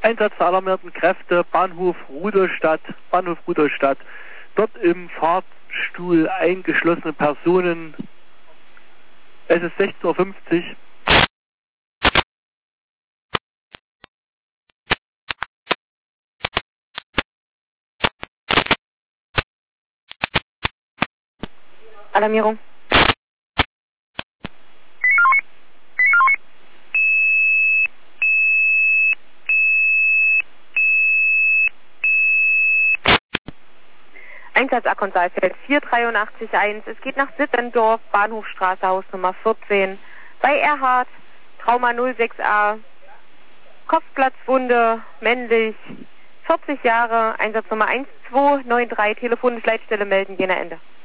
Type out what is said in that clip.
Einsatz der alarmierten Kräfte, Bahnhof Rudolstadt. Dort im Fahrstuhl eingeschlossene Personen. Es ist 16:50 Uhr. Alarmierung. Einsatz Akkon Saalfeld 4881. Es geht nach Sittendorf, Bahnhofstraße, Hausnummer 14. Bei Erhard, Trauma 06a, Kopfplatzwunde, männlich, 40 Jahre, Einsatznummer 1293, telefonisch Leitstelle melden, jener Ende.